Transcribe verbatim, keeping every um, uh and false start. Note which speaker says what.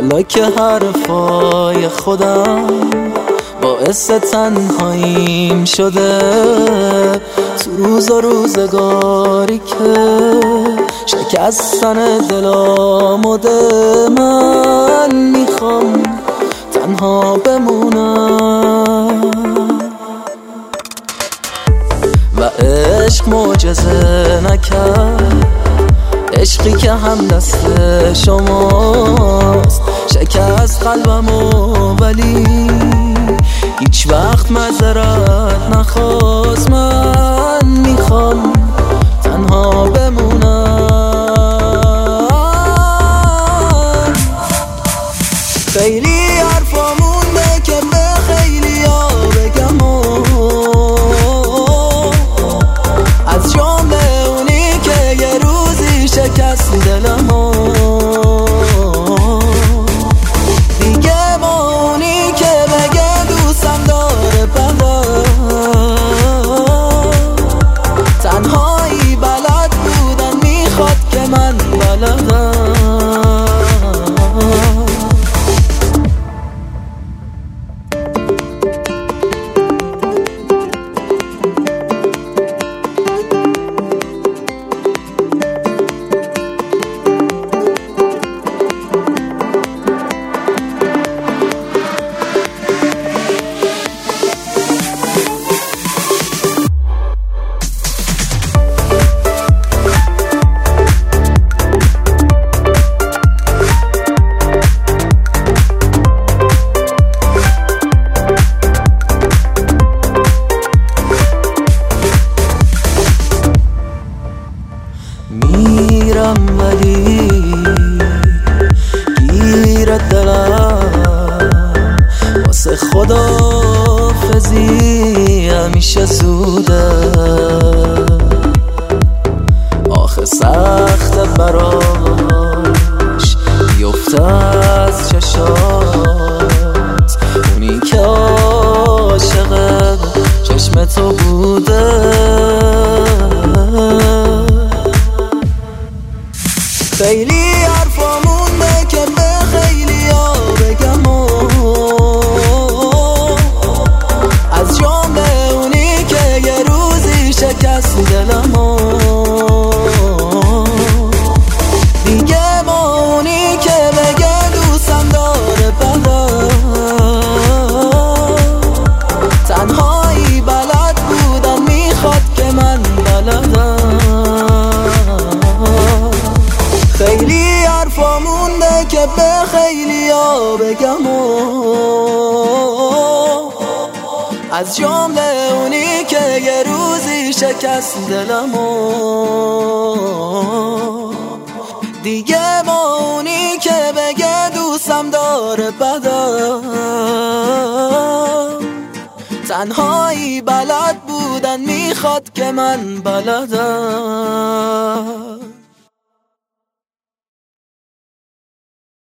Speaker 1: حالا که حرفای خودم باعث تنهاییم شده، تو روز و روزگاری که شکستن دلم بوده، من میخوام تنها بمونم و عشق معجزه نکرد، عشقی که هم دست شماست شکست قلبمو، ولی هیچ وقت معذرت نخواست. من میخوام تنها بمونم. خیلی حرفا مونده که به خیلی ها بگم، از جمله اونی که یه روزی شکست دلمو، دیگه با اونی که بگه دوستم داره بلا، تنهایی بلد بودن میخواد که من بلدم. میرم ولی گیر دلم، واسه خداحافظی همیشه زوده، آخه سخت براش بیفته از چشات، اونی که عاشق چشم تو بوده. خیلی حرفا مونده که به خیلی ها بگم، از جمله اونی که یه روزی شکست دلمو، دیگه با اونی که بگه دوستم داره بلا، تنهایی بلد بودن میخواد که من بلدم. خیلی حرفا مونده که به خیلی ها بگم، از جمله اونی که یه روزی شکست دلمو، دیگه با اونی که بگه دوستم داره بدم، تنهایی بلد بودن میخواد که من بلدم.